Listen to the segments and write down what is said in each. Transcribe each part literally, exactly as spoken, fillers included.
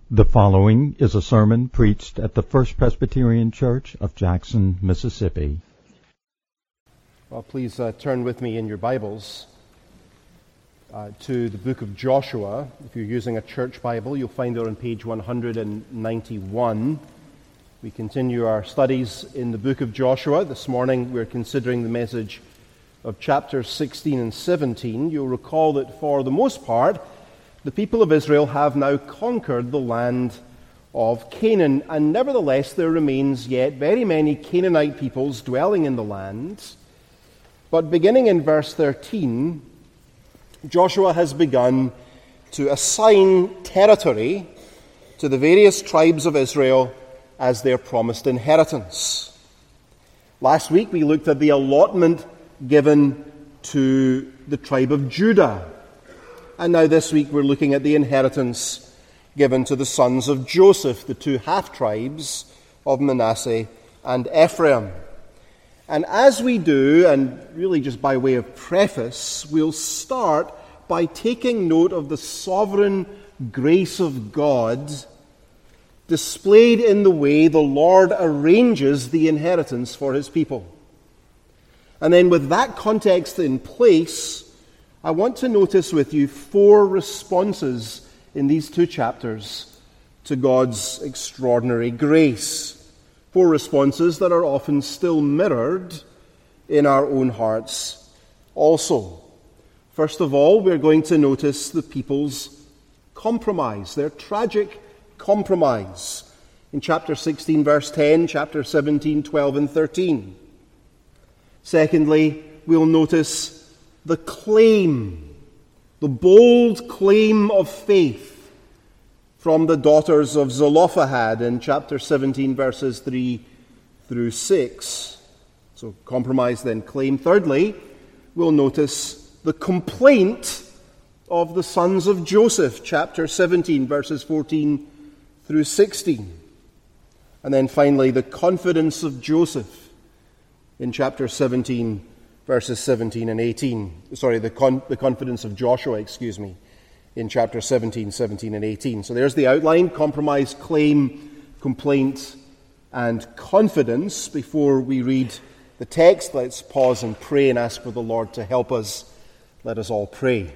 The following is a sermon preached at the First Presbyterian Church of Jackson, Mississippi. Well, please uh, turn with me in your Bibles uh, to the book of Joshua. If you're using a church Bible, you'll find it on page one hundred ninety-one. We continue our studies in the book of Joshua. This morning we're considering the message of chapters sixteen and seventeen. You'll recall that for the most part, the people of Israel have now conquered the land of Canaan, and nevertheless there remains yet very many Canaanite peoples dwelling in the land. But beginning in verse thirteen, Joshua has begun to assign territory to the various tribes of Israel as their promised inheritance. Last week we looked at the allotment given to the tribe of Judah. And now this week we're looking at the inheritance given to the sons of Joseph, the two half-tribes of Manasseh and Ephraim. And as we do, and really just by way of preface, we'll start by taking note of the sovereign grace of God displayed in the way the Lord arranges the inheritance for his people. And then with that context in place, I want to notice with you four responses in these two chapters to God's extraordinary grace. Four responses that are often still mirrored in our own hearts also. First of all, we're going to notice the people's compromise, their tragic compromise. In chapter sixteen, verse ten, chapter seventeen, twelve, and thirteen. Secondly, we'll notice the claim, the bold claim of faith from the daughters of Zelophehad in chapter seventeen, verses three through six. So compromise, then claim. Thirdly, we'll notice the complaint of the sons of Joseph, chapter seventeen, verses fourteen through sixteen. And then finally, the confidence of Joseph in chapter seventeen, verses seventeen and eighteen. Sorry, the, con- the confidence of Joshua, excuse me, in chapter seventeen, seventeen, and eighteen. So there's the outline: compromise, claim, complaint, and confidence. Before we read the text, let's pause and pray and ask for the Lord to help us. Let us all pray.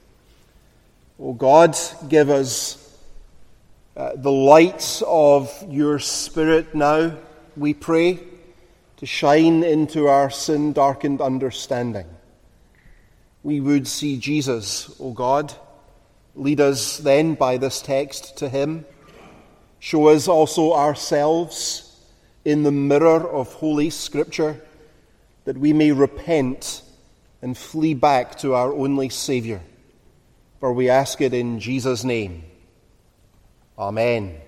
O God, give us uh, the light of your Spirit now, we pray, to shine into our sin-darkened understanding. We would see Jesus, O God. Lead us then by this text to him. Show us also ourselves in the mirror of Holy Scripture, that we may repent and flee back to our only Saviour. For we ask it in Jesus' name. Amen.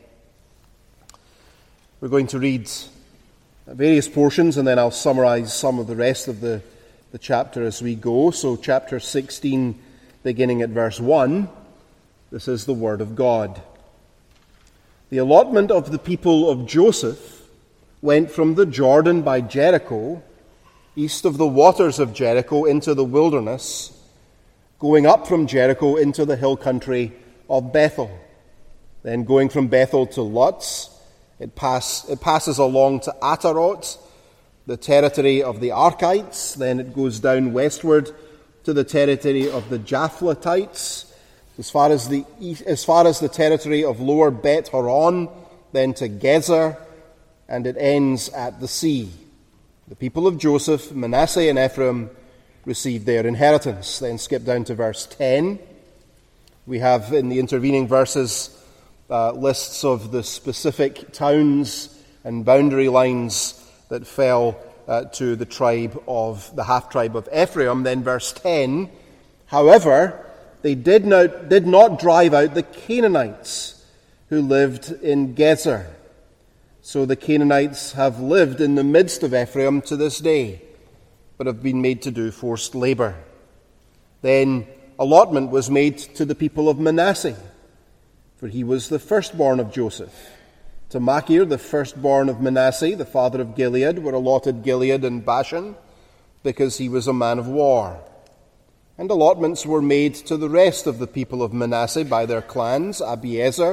We're going to read various portions, and then I'll summarize some of the rest of the, the chapter as we go. So chapter sixteen, beginning at verse one, this is the word of God. The allotment of the people of Joseph went from the Jordan by Jericho, east of the waters of Jericho, into the wilderness, going up from Jericho into the hill country of Bethel. Then going from Bethel to Luz, It, pass, it passes along to Atarot, the territory of the Arkites. Then it goes down westward to the territory of the Japhletites, as far as the as far as the territory of Lower Bet Horon, then to Gezer, and it ends at the sea. The people of Joseph, Manasseh and Ephraim, received their inheritance. Then skip down to verse ten. We have in the intervening verses Uh, lists of the specific towns and boundary lines that fell uh, to the tribe of the half-tribe of Ephraim. Then verse ten, however, they did not, did not drive out the Canaanites who lived in Gezer. So the Canaanites have lived in the midst of Ephraim to this day, but have been made to do forced labor. Then allotment was made to the people of Manasseh, for he was the firstborn of Joseph. To Machir, the firstborn of Manasseh, the father of Gilead, were allotted Gilead and Bashan, because he was a man of war. And allotments were made to the rest of the people of Manasseh by their clans: Abiezer,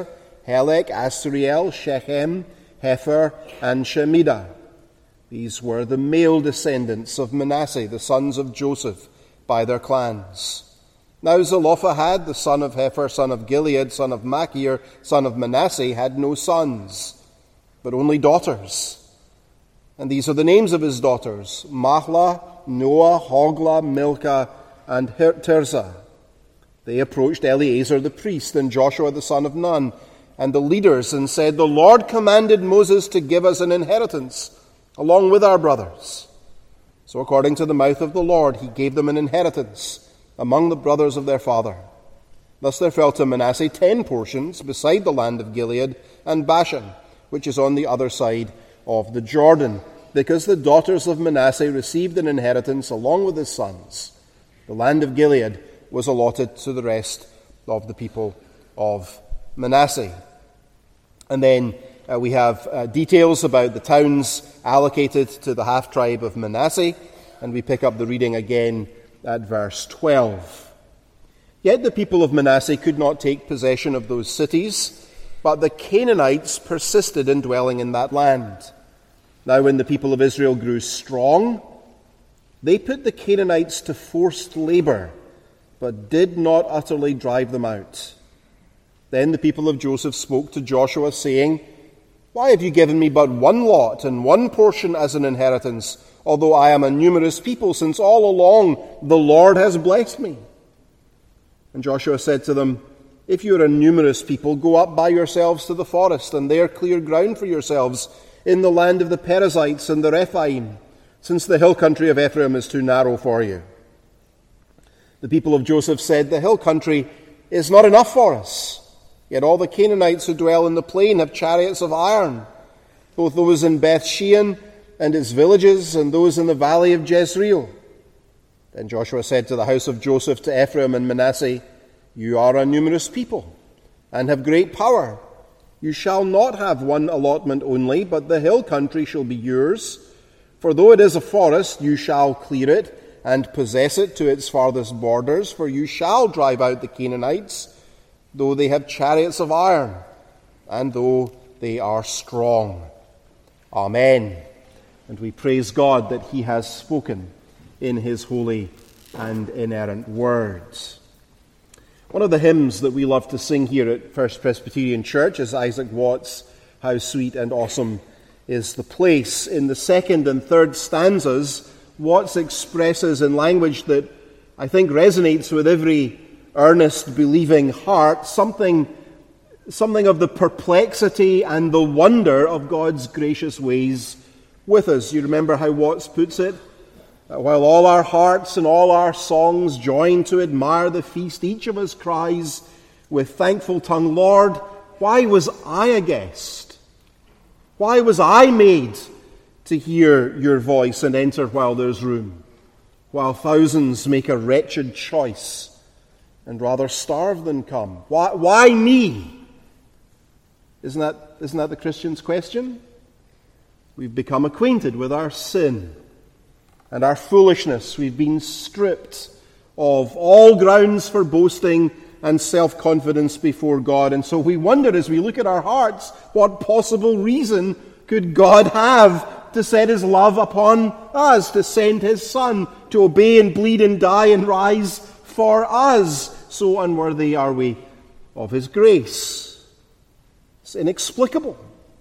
Helek, Asriel, Shechem, Hepher, and Shemida. These were the male descendants of Manasseh, the sons of Joseph, by their clans. Now Zelophehad, the son of Hepher, son of Gilead, son of Machir, son of Manasseh, had no sons, but only daughters. And these are the names of his daughters: Mahlah, Noah, Hoglah, Milcah, and Tirzah. They approached Eleazar the priest and Joshua the son of Nun and the leaders and said, "The Lord commanded Moses to give us an inheritance along with our brothers." So according to the mouth of the Lord, he gave them an inheritance among the brothers of their father. Thus there fell to Manasseh ten portions beside the land of Gilead and Bashan, which is on the other side of the Jordan, because the daughters of Manasseh received an inheritance along with his sons. The land of Gilead was allotted to the rest of the people of Manasseh. And then uh, we have uh, details about the towns allocated to the half-tribe of Manasseh, and we pick up the reading again at verse twelve. Yet the people of Manasseh could not take possession of those cities, but the Canaanites persisted in dwelling in that land. Now when the people of Israel grew strong, they put the Canaanites to forced labor, but did not utterly drive them out. Then the people of Joseph spoke to Joshua, saying, "Why have you given me but one lot and one portion as an inheritance, although I am a numerous people, since all along the Lord has blessed me?" And Joshua said to them, "If you are a numerous people, go up by yourselves to the forest, and there clear ground for yourselves in the land of the Perizzites and the Rephaim, since the hill country of Ephraim is too narrow for you." The people of Joseph said, "The hill country is not enough for us. Yet all the Canaanites who dwell in the plain have chariots of iron, both those in Beth Shean and its villages, and those in the valley of Jezreel." Then Joshua said to the house of Joseph, to Ephraim and Manasseh, "You are a numerous people, and have great power. You shall not have one allotment only, but the hill country shall be yours. For though it is a forest, you shall clear it, and possess it to its farthest borders, for you shall drive out the Canaanites, though they have chariots of iron, and though they are strong." Amen. And we praise God that he has spoken in his holy and inerrant words. One of the hymns that we love to sing here at First Presbyterian Church is Isaac Watts' "How Sweet and Awesome is the Place." In the second and third stanzas, Watts expresses in language that I think resonates with every earnest, believing heart something, something of the perplexity and the wonder of God's gracious ways with us. You remember how Watts puts it? "While all our hearts and all our songs join to admire the feast, each of us cries with thankful tongue, 'Lord, why was I a guest? Why was I made to hear your voice and enter while there's room, while thousands make a wretched choice and rather starve than come? Why, why me?'" Isn't that, isn't that the Christian's question? We've become acquainted with our sin and our foolishness. We've been stripped of all grounds for boasting and self-confidence before God. And so we wonder as we look at our hearts, what possible reason could God have to set his love upon us, to send his Son, to obey and bleed and die and rise for us? So unworthy are we of his grace. It's inexplicable.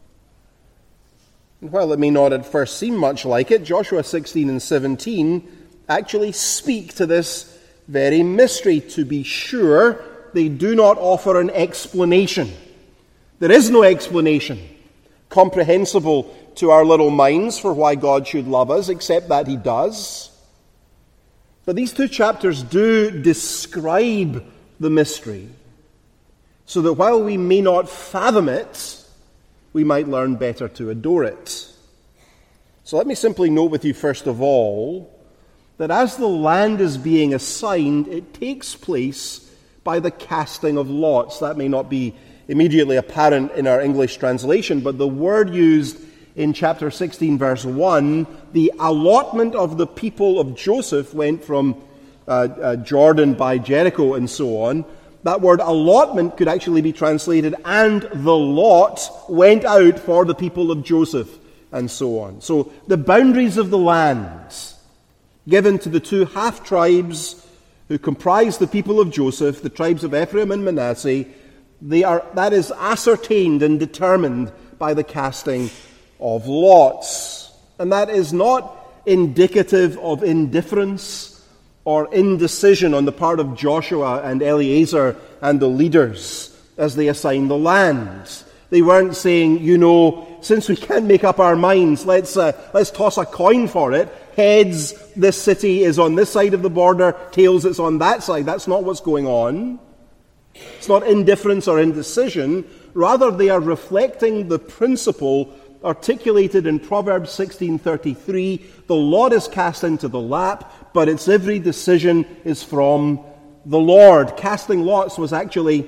And while it may not at first seem much like it, Joshua sixteen and seventeen actually speak to this very mystery. To be sure, they do not offer an explanation. There is no explanation comprehensible to our little minds for why God should love us, except that he does. But these two chapters do describe the mystery, so that while we may not fathom it, we might learn better to adore it. So let me simply note with you first of all that as the land is being assigned, it takes place by the casting of lots. That may not be immediately apparent in our English translation, but the word used in chapter sixteen, verse one, the allotment of the people of Joseph went from uh, uh, Jordan by Jericho and so on. that word allotment could actually be translated, and the lot went out for the people of Joseph, and so on. So the boundaries of the lands given to the two half-tribes who comprise the people of Joseph, the tribes of Ephraim and Manasseh, they are, that is ascertained and determined by the casting of lots. And that is not indicative of indifference or indecision on the part of Joshua and Eleazar and the leaders as they assigned the lands. They weren't saying, you know, since we can't make up our minds, let's uh, let's toss a coin for it. Heads, this city is on this side of the border. Tails, it's on that side. That's not what's going on. It's not indifference or indecision. Rather, they are reflecting the principle articulated in Proverbs sixteen thirty-three. The lot is cast into the lap, but its every decision is from the Lord. Casting lots was actually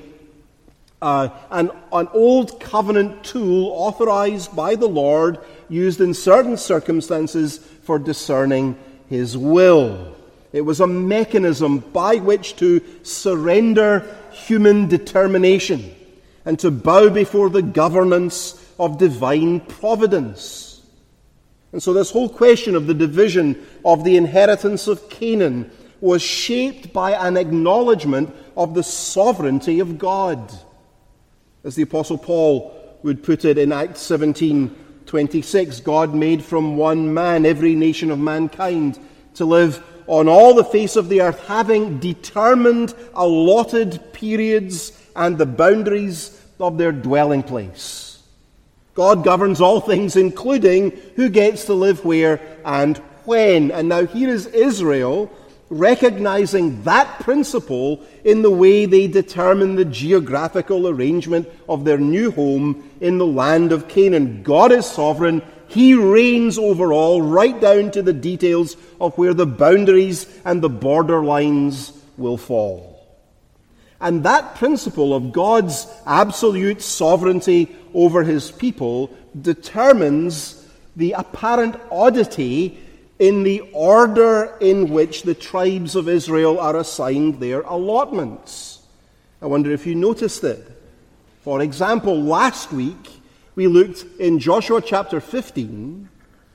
uh, an, an old covenant tool authorized by the Lord, used in certain circumstances for discerning His will. It was a mechanism by which to surrender human determination and to bow before the governance of divine providence. And so this whole question of the division of the inheritance of Canaan was shaped by an acknowledgement of the sovereignty of God. As the Apostle Paul would put it in Acts seventeen twenty-six, God made from one man every nation of mankind to live on all the face of the earth, having determined allotted periods and the boundaries of their dwelling place. God governs all things, including who gets to live where and when. And now here is Israel recognizing that principle in the way they determine the geographical arrangement of their new home in the land of Canaan. God is sovereign. He reigns over all, right down to the details of where the boundaries and the border lines will fall. And that principle of God's absolute sovereignty over His people determines the apparent oddity in the order in which the tribes of Israel are assigned their allotments. I wonder if you noticed it. For example, last week we looked in Joshua chapter fifteen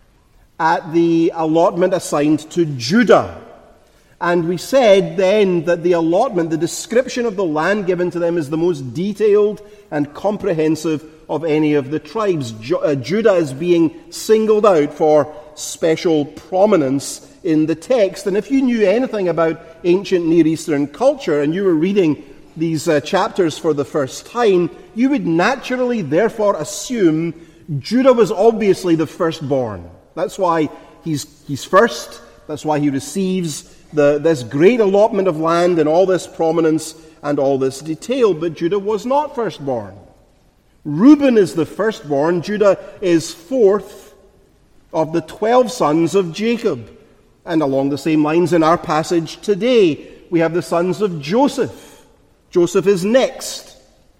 at the allotment assigned to Judah. And we said then that the allotment, the description of the land given to them, is the most detailed and comprehensive of any of the tribes. Ju- uh, Judah is being singled out for special prominence in the text. And if you knew anything about ancient Near Eastern culture and you were reading these uh, chapters for the first time, you would naturally therefore assume Judah was obviously the firstborn. That's why he's, he's first. That's why he receives The, this great allotment of land and all this prominence and all this detail. But Judah was not firstborn. Reuben is the firstborn. Judah is fourth of the twelve sons of Jacob. And along the same lines in our passage today, we have the sons of Joseph. Joseph is next.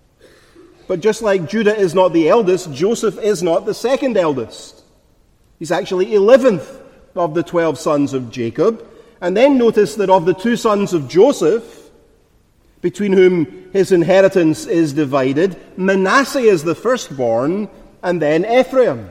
But just like Judah is not the eldest, Joseph is not the second eldest. He's actually eleventh of the twelve sons of Jacob. And then notice that of the two sons of Joseph, between whom his inheritance is divided, Manasseh is the firstborn, and then Ephraim.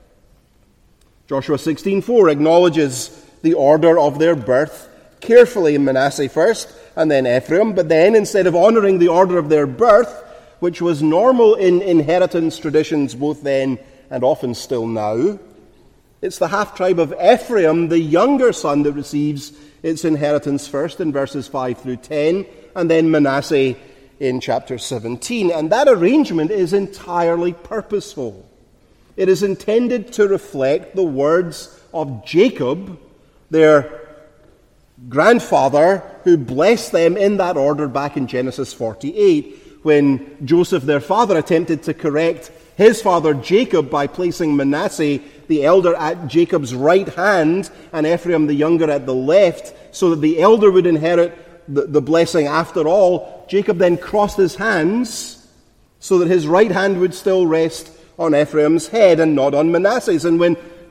Joshua sixteen four acknowledges the order of their birth carefully. Manasseh first, and then Ephraim. But then, instead of honoring the order of their birth, which was normal in inheritance traditions both then and often still now, it's the half-tribe of Ephraim, the younger son, that receives its inheritance first in verses five through ten, and then Manasseh in chapter seventeen. And that arrangement is entirely purposeful. It is intended to reflect the words of Jacob, their grandfather, who blessed them in that order back in Genesis forty-eight, when Joseph, their father, attempted to correct his father Jacob by placing Manasseh, the elder, at Jacob's right hand and Ephraim, the younger, at the left, so that the elder would inherit the, the blessing after all. Jacob then crossed his hands so that his right hand would still rest on Ephraim's head and not on Manasseh's. And when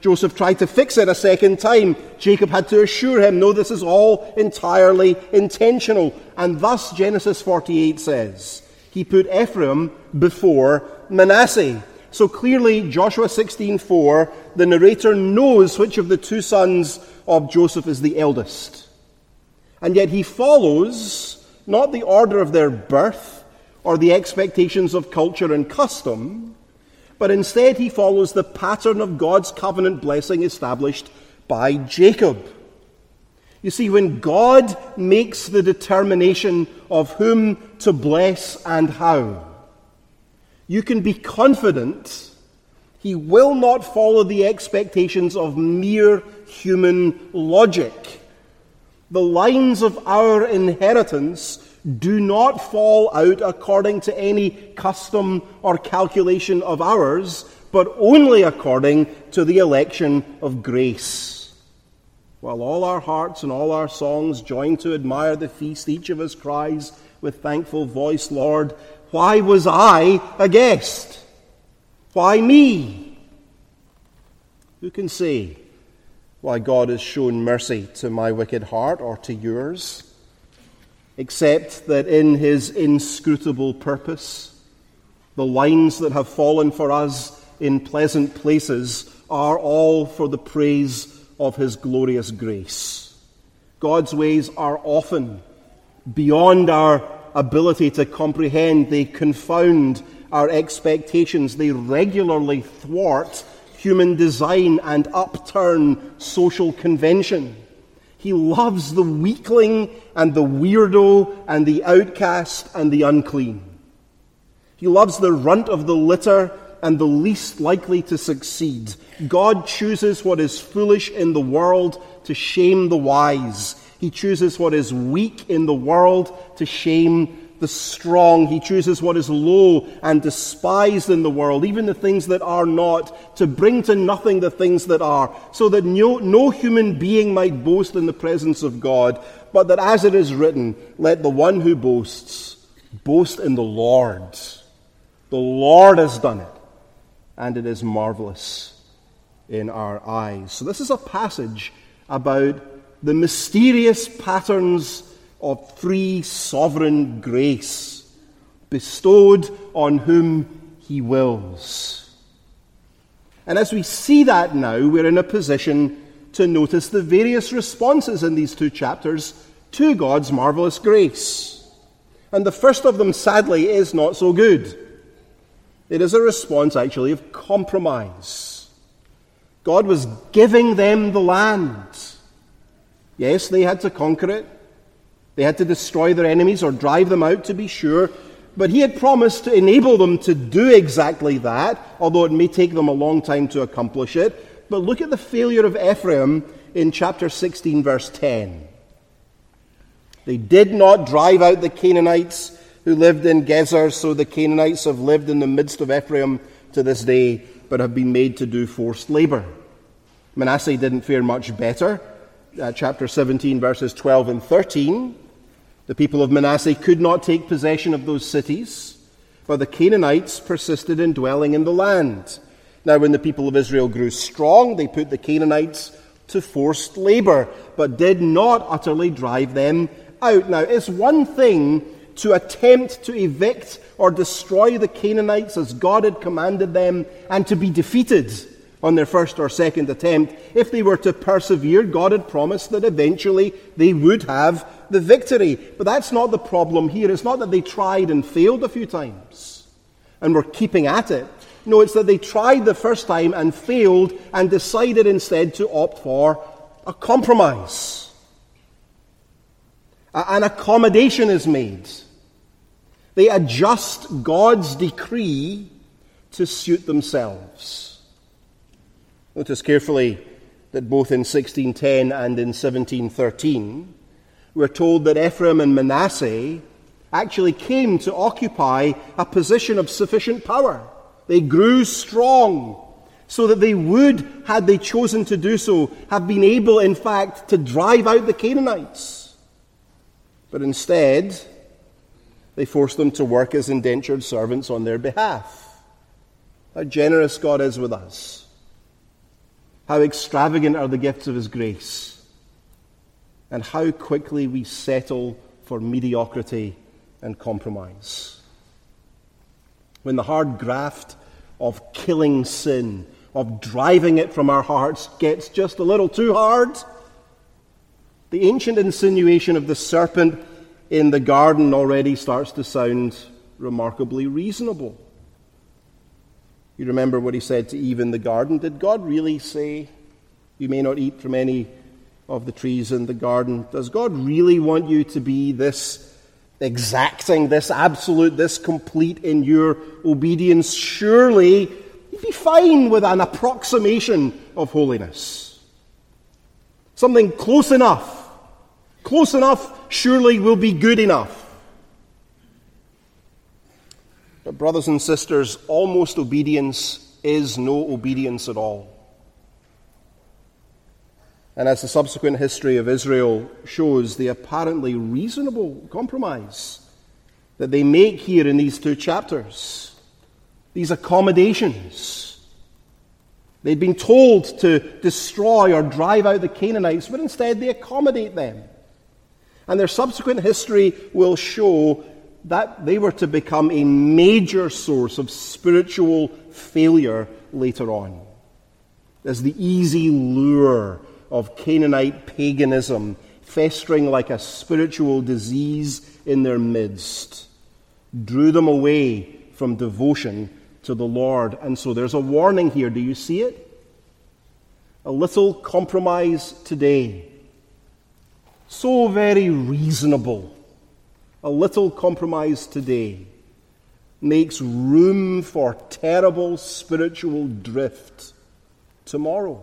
Joseph tried to fix it a second time, Jacob had to assure him, no, this is all entirely intentional. And thus Genesis forty-eight says, he put Ephraim before Manasseh. So clearly, Joshua sixteen four, the narrator knows which of the two sons of Joseph is the eldest. And yet he follows not the order of their birth or the expectations of culture and custom, but instead he follows the pattern of God's covenant blessing established by Jacob. You see, when God makes the determination of whom to bless and how, you can be confident he will not follow the expectations of mere human logic. The lines of our inheritance do not fall out according to any custom or calculation of ours, but only according to the election of grace. While all our hearts and all our songs join to admire the feast, each of us cries with thankful voice, Lord, why was I a guest? Why me? Who can say why God has shown mercy to my wicked heart or to yours, except that in his inscrutable purpose, the lines that have fallen for us in pleasant places are all for the praise of his glorious grace. God's ways are often beyond our ability to comprehend. They confound our expectations. They regularly thwart human design and upturn social convention. He loves the weakling and the weirdo and the outcast and the unclean. He loves the runt of the litter and the least likely to succeed. God chooses what is foolish in the world to shame the wise. He chooses what is weak in the world to shame the strong. He chooses what is low and despised in the world, even the things that are not, to bring to nothing the things that are, so that no, no human being might boast in the presence of God, but that as it is written, let the one who boasts boast in the Lord. The Lord has done it, and it is marvelous in our eyes. So this is a passage about the mysterious patterns of free sovereign grace bestowed on whom he wills. And as we see that now, we're in a position to notice the various responses in these two chapters to God's marvelous grace. And the first of them, sadly, is not so good. It is a response, actually, of compromise. God was giving them the land. Yes, they had to conquer it. They had to destroy their enemies or drive them out, to be sure. But he had promised to enable them to do exactly that, although it may take them a long time to accomplish it. But look at the failure of Ephraim in chapter sixteen, verse ten. They did not drive out the Canaanites who lived in Gezer, so the Canaanites have lived in the midst of Ephraim to this day, but have been made to do forced labor. Manasseh didn't fare much better. Uh, chapter seventeen, verses twelve and thirteen. The people of Manasseh could not take possession of those cities, but the Canaanites persisted in dwelling in the land. Now, when the people of Israel grew strong, they put the Canaanites to forced labor, but did not utterly drive them out. Now, it's one thing to attempt to evict or destroy the Canaanites as God had commanded them, and to be defeated on their first or second attempt. If they were to persevere, God had promised that eventually they would have the victory. But that's not the problem here. It's not that they tried and failed a few times and were keeping at it. No, it's that they tried the first time and failed and decided instead to opt for a compromise. An accommodation is made. They adjust God's decree to suit themselves. Notice carefully that both in sixteen ten and in seventeen thirteen, we're told that Ephraim and Manasseh actually came to occupy a position of sufficient power. They grew strong so that they would, had they chosen to do so, have been able, in fact, to drive out the Canaanites. But instead, they forced them to work as indentured servants on their behalf. How generous God is with us. How extravagant are the gifts of his grace, and how quickly we settle for mediocrity and compromise. When the hard graft of killing sin, of driving it from our hearts, gets just a little too hard, the ancient insinuation of the serpent in the garden already starts to sound remarkably reasonable. You remember what he said to Eve in the garden. Did God really say, you may not eat from any of the trees in the garden? Does God really want you to be this exacting, this absolute, this complete in your obedience? Surely you'd be fine with an approximation of holiness. Something close enough. Close enough surely will be good enough. But brothers and sisters, almost obedience is no obedience at all. And as the subsequent history of Israel shows, the apparently reasonable compromise that they make here in these two chapters, these accommodations. They'd been told to destroy or drive out the Canaanites, but instead they accommodate them. And their subsequent history will show that they were to become a major source of spiritual failure later on, as the easy lure of Canaanite paganism festering like a spiritual disease in their midst drew them away from devotion to the Lord. And so there's a warning here. Do you see it? A little compromise today. So very reasonable. A little compromise today makes room for terrible spiritual drift tomorrow.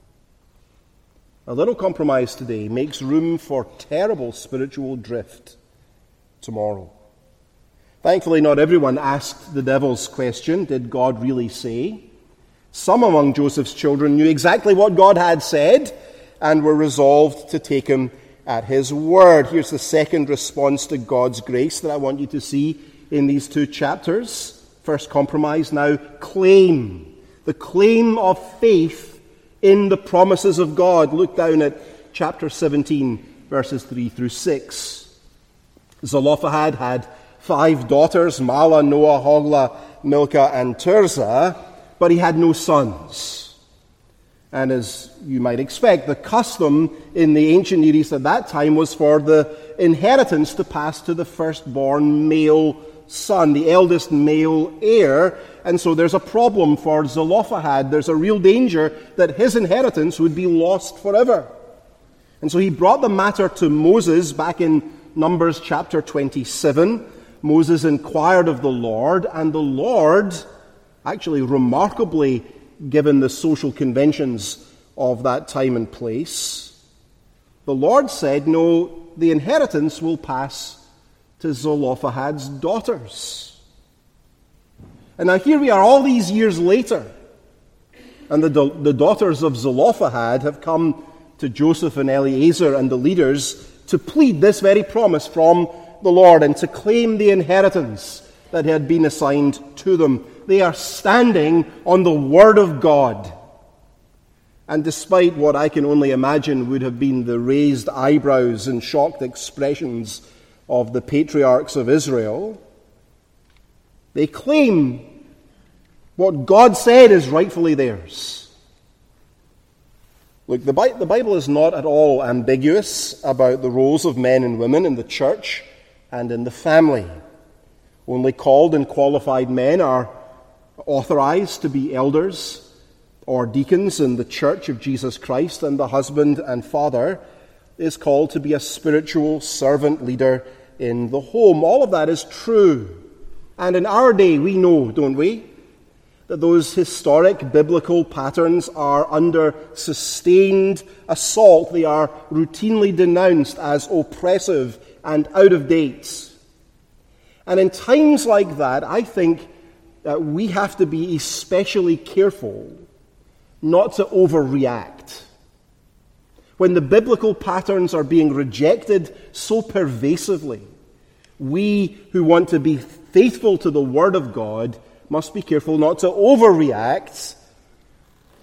A little compromise today makes room for terrible spiritual drift tomorrow. Thankfully, not everyone asked the devil's question, did God really say? Some among Joseph's children knew exactly what God had said and were resolved to take him at his word. Here's the second response to God's grace that I want you to see in these two chapters. First compromise, now claim. The claim of faith in the promises of God. Look down at chapter seventeen, verses three through six. Zelophehad had five daughters, Mahlah, Noah, Hoglah, Milcah, and Tirzah, but he had no sons. And as you might expect, the custom in the ancient Near East at that time was for the inheritance to pass to the firstborn male son, the eldest male heir. And so there's a problem for Zelophehad. There's a real danger that his inheritance would be lost forever. And so he brought the matter to Moses back in Numbers chapter twenty-seven. Moses inquired of the Lord, and the Lord, actually remarkably given the social conventions of that time and place, the Lord said, no, the inheritance will pass to Zelophehad's daughters. And now here we are all these years later, and the, the daughters of Zelophehad have come to Joseph and Eleazar and the leaders to plead this very promise from the Lord and to claim the inheritance that had been assigned to them. They are standing on the Word of God. And despite what I can only imagine would have been the raised eyebrows and shocked expressions of the patriarchs of Israel, they claim what God said is rightfully theirs. Look, the Bible is not at all ambiguous about the roles of men and women in the church and in the family. Only called and qualified men are authorized to be elders or deacons in the church of Jesus Christ, and the husband and father is called to be a spiritual servant leader in the home. All of that is true. And in our day, we know, don't we, that those historic biblical patterns are under sustained assault. They are routinely denounced as oppressive and out of date. And in times like that, I think that we have to be especially careful not to overreact. When the biblical patterns are being rejected so pervasively, we who want to be faithful to the Word of God must be careful not to overreact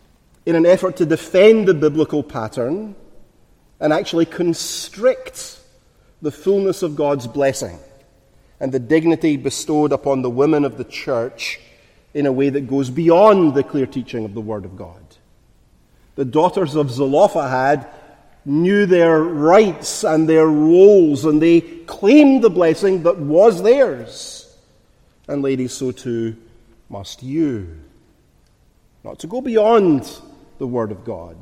in an effort to defend the biblical pattern and actually constrict the fullness of God's blessing and the dignity bestowed upon the women of the church in a way that goes beyond the clear teaching of the Word of God. The daughters of Zelophehad knew their rights and their roles, and they claimed the blessing that was theirs. And ladies, so too must you. Not to go beyond the Word of God,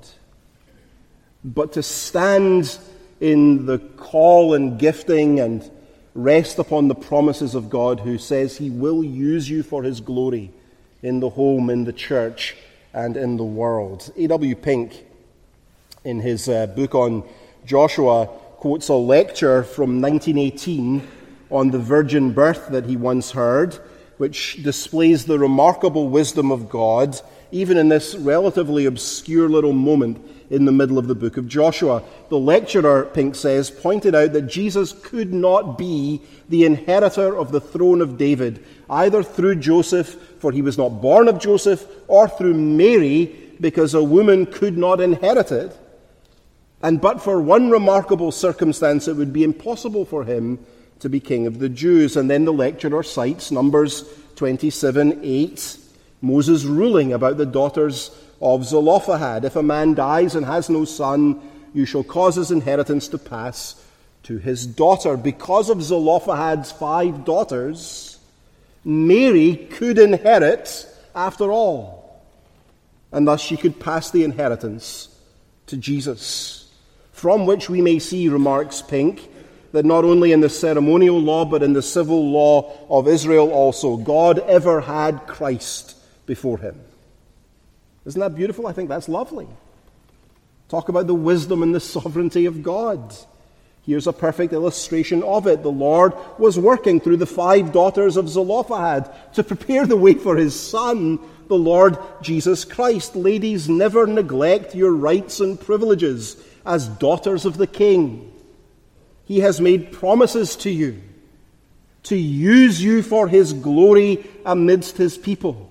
but to stand in the call and gifting and rest upon the promises of God, who says He will use you for His glory in the home, in the church, and in the world. A W Pink, in his uh, book on Joshua, quotes a lecture from nineteen eighteen on the virgin birth that he once heard, which displays the remarkable wisdom of God, even in this relatively obscure little moment in the middle of the book of Joshua. The lecturer, Pink says, pointed out that Jesus could not be the inheritor of the throne of David, either through Joseph, for he was not born of Joseph, or through Mary, because a woman could not inherit it. And but for one remarkable circumstance, it would be impossible for him to be king of the Jews. And then the lecturer cites Numbers twenty-seven eight, Moses ruling about the daughters of Zelophehad. If a man dies and has no son, you shall cause his inheritance to pass to his daughter. Because of Zelophehad's five daughters, Mary could inherit after all, and thus she could pass the inheritance to Jesus, from which we may see, remarks Pink, that not only in the ceremonial law but in the civil law of Israel also, God ever had Christ before him. Isn't that beautiful? I think that's lovely. Talk about the wisdom and the sovereignty of God. Here's a perfect illustration of it. The Lord was working through the five daughters of Zelophehad to prepare the way for his son, the Lord Jesus Christ. Ladies, never neglect your rights and privileges as daughters of the King. He has made promises to you to use you for his glory amidst his people.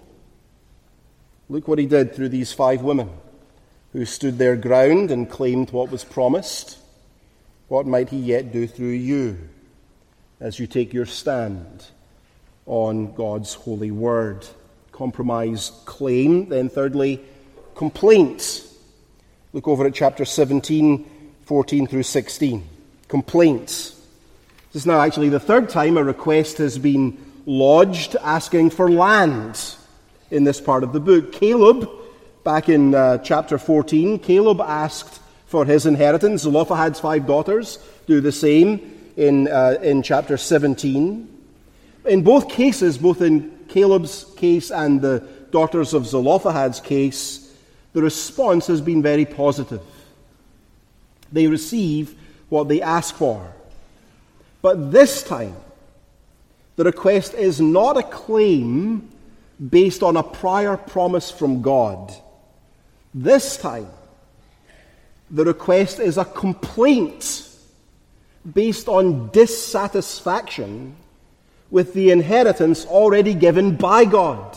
Look what he did through these five women who stood their ground and claimed what was promised. What might he yet do through you as you take your stand on God's holy word? Compromise, claim. Then thirdly, complaint. Look over at chapter seventeen, fourteen through sixteen. Complaints. This is now actually the third time a request has been lodged asking for land in this part of the book. Caleb, back in uh, chapter fourteen, Caleb asked for his inheritance. Zelophehad's five daughters do the same in, uh, in chapter seventeen. In both cases, both in Caleb's case and the daughters of Zelophehad's case, the response has been very positive. They receive what they ask for. But this time, the request is not a claim based on a prior promise from God. This time, the request is a complaint based on dissatisfaction with the inheritance already given by God.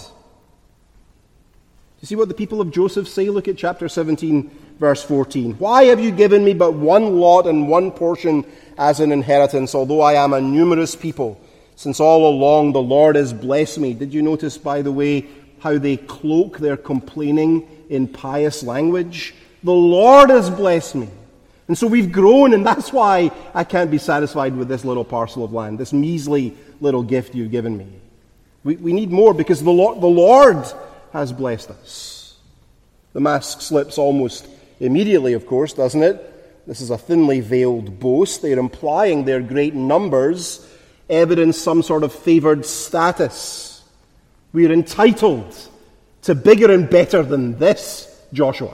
You see what the people of Joseph say? Look at chapter seventeen, verse fourteen. Why have you given me but one lot and one portion as an inheritance, although I am a numerous people? Since all along the Lord has blessed me. Did you notice, by the way, how they cloak their complaining in pious language? The Lord has blessed me. And so we've grown, and that's why I can't be satisfied with this little parcel of land, this measly little gift you've given me. We, we need more because the Lord, the Lord has blessed us. The mask slips almost immediately, of course, doesn't it? This is a thinly veiled boast. They're implying their great numbers evidence some sort of favored status. We are entitled to bigger and better than this, Joshua.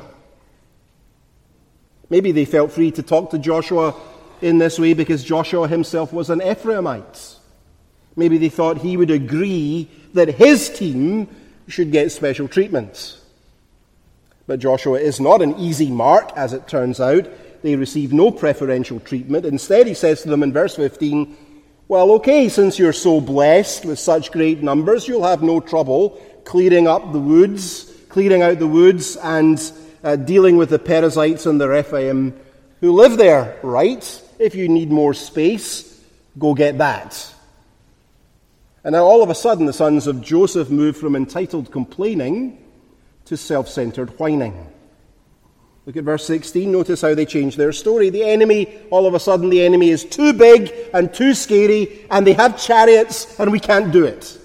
Maybe they felt free to talk to Joshua in this way because Joshua himself was an Ephraimite. Maybe they thought he would agree that his team should get special treatment. But Joshua is not an easy mark, as it turns out. They receive no preferential treatment. Instead, he says to them in verse fifteen, well, okay, since you're so blessed with such great numbers, you'll have no trouble clearing up the woods, clearing out the woods and uh, dealing with the Perizzites and the Rephaim who live there, right? If you need more space, go get that. And now all of a sudden the sons of Joseph move from entitled complaining to self-centered whining. Look at verse sixteen. Notice how they change their story. The enemy, all of a sudden the enemy is too big and too scary, and they have chariots and we can't do it.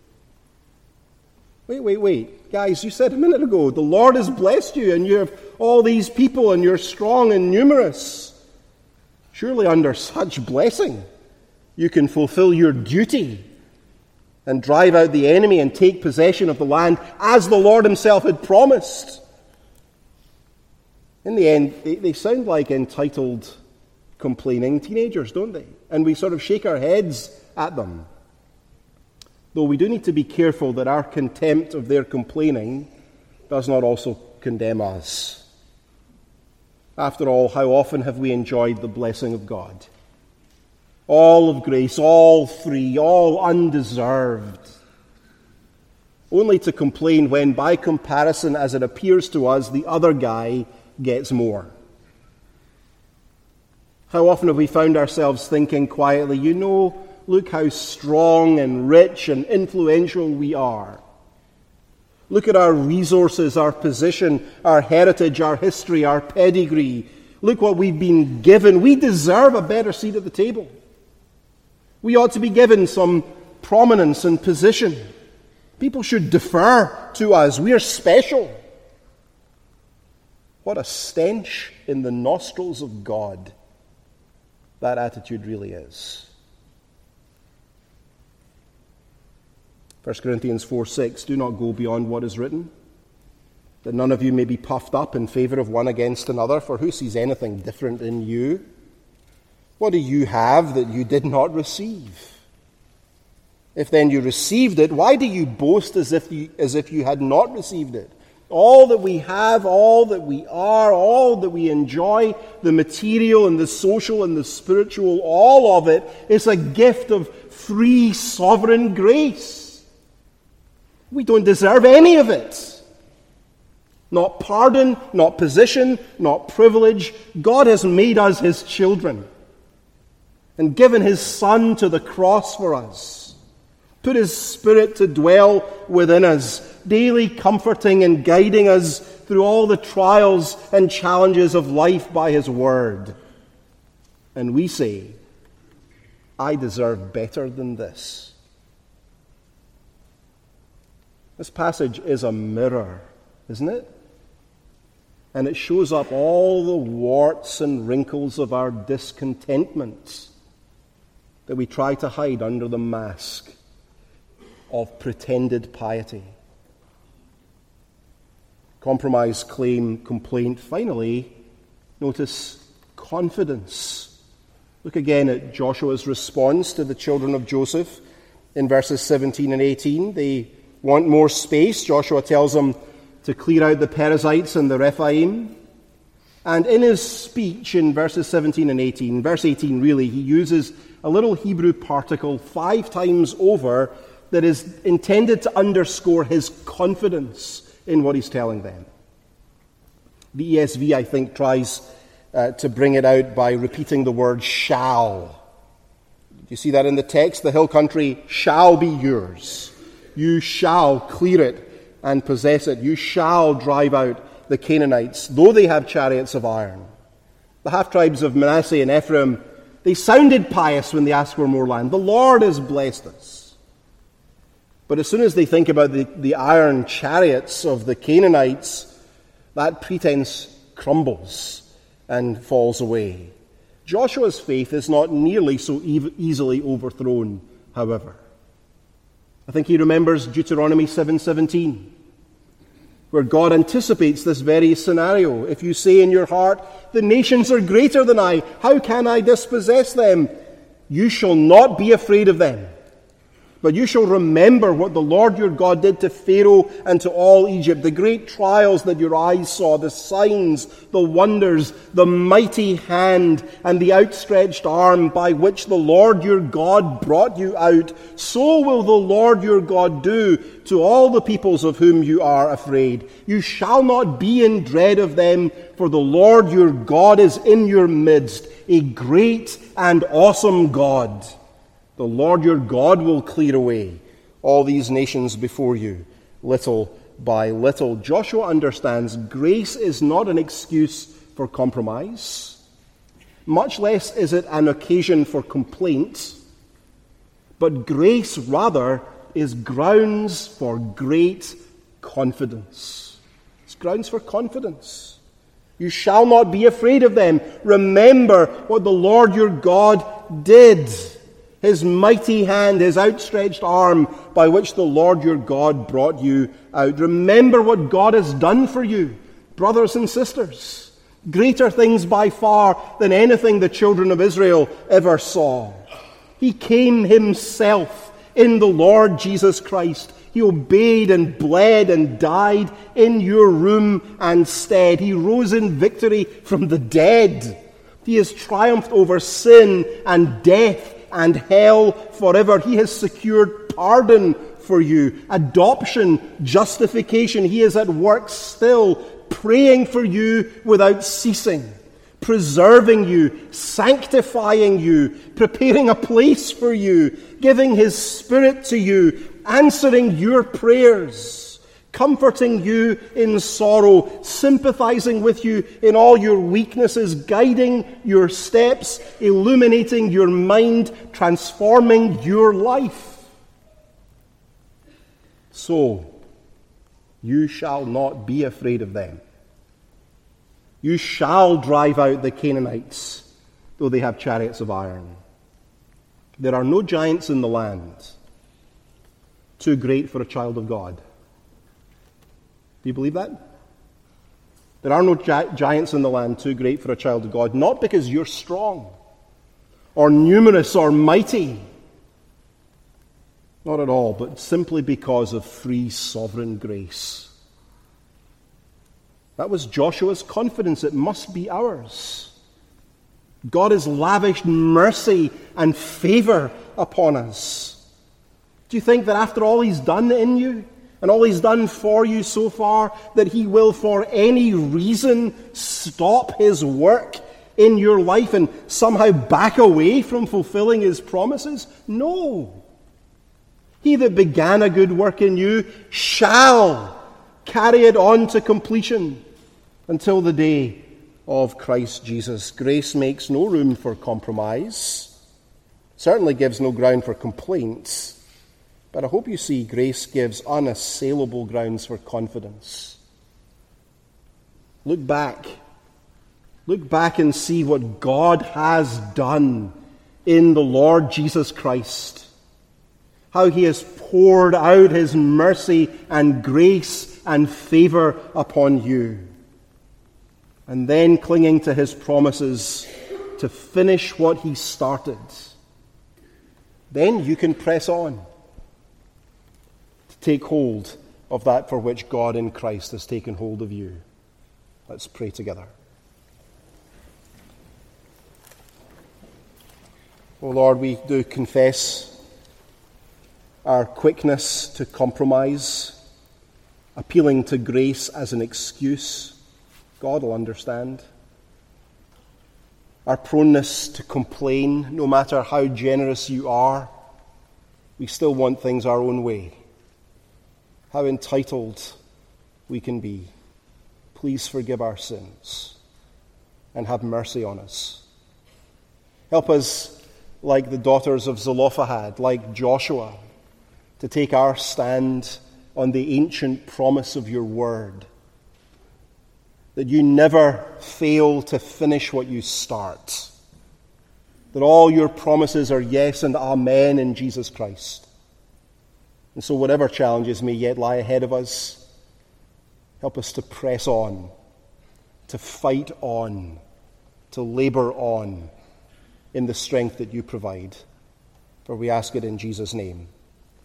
Wait, wait, wait. Guys, you said a minute ago, the Lord has blessed you and you have all these people and you're strong and numerous. Surely under such blessing, you can fulfill your duty and drive out the enemy and take possession of the land as the Lord himself had promised. In the end, they, they sound like entitled, complaining teenagers, don't they? And we sort of shake our heads at them. Though we do need to be careful that our contempt of their complaining does not also condemn us. After all, how often have we enjoyed the blessing of God? All of grace, all free, all undeserved. Only to complain when, by comparison, as it appears to us, the other guy gets more. How often have we found ourselves thinking quietly, you know, look how strong and rich and influential we are. Look at our resources, our position, our heritage, our history, our pedigree. Look what we've been given. We deserve a better seat at the table. We ought to be given some prominence and position. People should defer to us. We are special. What a stench in the nostrils of God that attitude really is. First Corinthians four six, do not go beyond what is written, that none of you may be puffed up in favor of one against another, for who sees anything different in you? What do you have that you did not receive? If then you received it, why do you boast as if you, as if you had not received it? All that we have, all that we are, all that we enjoy, the material and the social and the spiritual, all of it is a gift of free, sovereign grace. We don't deserve any of it. Not pardon, not position, not privilege. God has made us His children and given His Son to the cross for us. Put His Spirit to dwell within us, daily comforting and guiding us through all the trials and challenges of life by His Word. And we say, I deserve better than this. This passage is a mirror, isn't it? And it shows up all the warts and wrinkles of our discontentment that we try to hide under the mask of pretended piety. Compromise, claim, complaint. Finally, notice confidence. Look again at Joshua's response to the children of Joseph in verses seventeen and eighteen. They want more space. Joshua tells them to clear out the Perizzites and the Rephaim. And in his speech in verses seventeen and eighteen, verse eighteen really, he uses a little Hebrew particle five times over that is intended to underscore his confidence in what he's telling them. The E S V, I think, tries uh, to bring it out by repeating the word shall. Do you see that in the text? The hill country shall be yours. You shall clear it and possess it. You shall drive out the Canaanites, though they have chariots of iron. The half-tribes of Manasseh and Ephraim, they sounded pious when they asked for more land. The Lord has blessed us. But as soon as they think about the, the iron chariots of the Canaanites, that pretense crumbles and falls away. Joshua's faith is not nearly so e- easily overthrown, however. I think he remembers Deuteronomy seven seventeen, where God anticipates this very scenario. If you say in your heart, the nations are greater than I, how can I dispossess them? You shall not be afraid of them, But you shall remember what the Lord your God did to Pharaoh and to all Egypt, the great trials that your eyes saw, the signs, the wonders, the mighty hand, and the outstretched arm by which the Lord your God brought you out. So will the Lord your God do to all the peoples of whom you are afraid. You shall not be in dread of them, for the Lord your God is in your midst, a great and awesome God. The Lord your God will clear away all these nations before you, little by little. Joshua understands grace is not an excuse for compromise, much less is it an occasion for complaint, but grace rather is grounds for great confidence. It's grounds for confidence. You shall not be afraid of them. Remember what the Lord your God did. His mighty hand, his outstretched arm by which the Lord your God brought you out. Remember what God has done for you, brothers and sisters. Greater things by far than anything the children of Israel ever saw. He came himself in the Lord Jesus Christ. He obeyed and bled and died in your room and stead. He rose in victory from the dead. He has triumphed over sin and death and hell forever. He has secured pardon for you, adoption, justification. He is at work still, praying for you without ceasing, preserving you, sanctifying you, preparing a place for you, giving his Spirit to you, answering your prayers, comforting you in sorrow, sympathizing with you in all your weaknesses, guiding your steps, illuminating your mind, transforming your life. So, you shall not be afraid of them. You shall drive out the Canaanites, though they have chariots of iron. There are no giants in the land too great for a child of God. Do you believe that? There are no gi- giants in the land too great for a child of God, not because you're strong or numerous or mighty. Not at all, but simply because of free sovereign grace. That was Joshua's confidence. It must be ours. God has lavished mercy and favor upon us. Do you think that after all he's done in you, and all he's done for you so far, that he will for any reason stop his work in your life and somehow back away from fulfilling his promises? No. He that began a good work in you shall carry it on to completion until the day of Christ Jesus. Grace makes no room for compromise, certainly gives no ground for complaints. But I hope you see grace gives unassailable grounds for confidence. Look back. Look back and see what God has done in the Lord Jesus Christ. How he has poured out his mercy and grace and favor upon you. And then clinging to his promises to finish what he started. Then you can press on. Take hold of that for which God in Christ has taken hold of you. Let's pray together. Oh Lord, we do confess our quickness to compromise, appealing to grace as an excuse. God will understand. Our proneness to complain, no matter how generous you are, we still want things our own way. How entitled we can be. Please forgive our sins and have mercy on us. Help us, like the daughters of Zelophehad, like Joshua, to take our stand on the ancient promise of your word, that you never fail to finish what you start, that all your promises are yes and amen in Jesus Christ. And so whatever challenges may yet lie ahead of us, help us to press on, to fight on, to labor on in the strength that you provide. For we ask it in Jesus' name.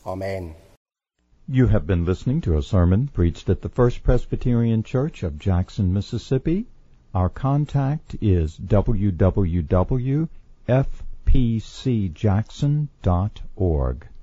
Amen. You have been listening to a sermon preached at the First Presbyterian Church of Jackson, Mississippi. Our contact is w w w dot f p c jackson dot org.